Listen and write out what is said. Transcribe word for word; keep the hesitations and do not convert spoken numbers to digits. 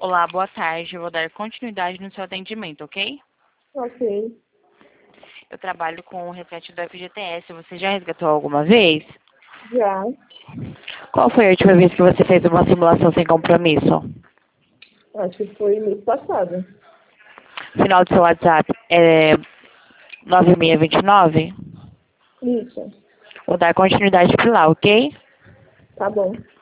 Olá, boa tarde. Eu vou dar continuidade no seu atendimento, ok? Ok. Eu trabalho com o resgate do F G T S. Você já resgatou alguma vez? Já. Qual foi a última vez que você fez uma simulação sem compromisso? Acho que foi mês passado. Final do seu WhatsApp é nove seis dois nove? Isso. Vou dar continuidade por lá, ok? Tá bom.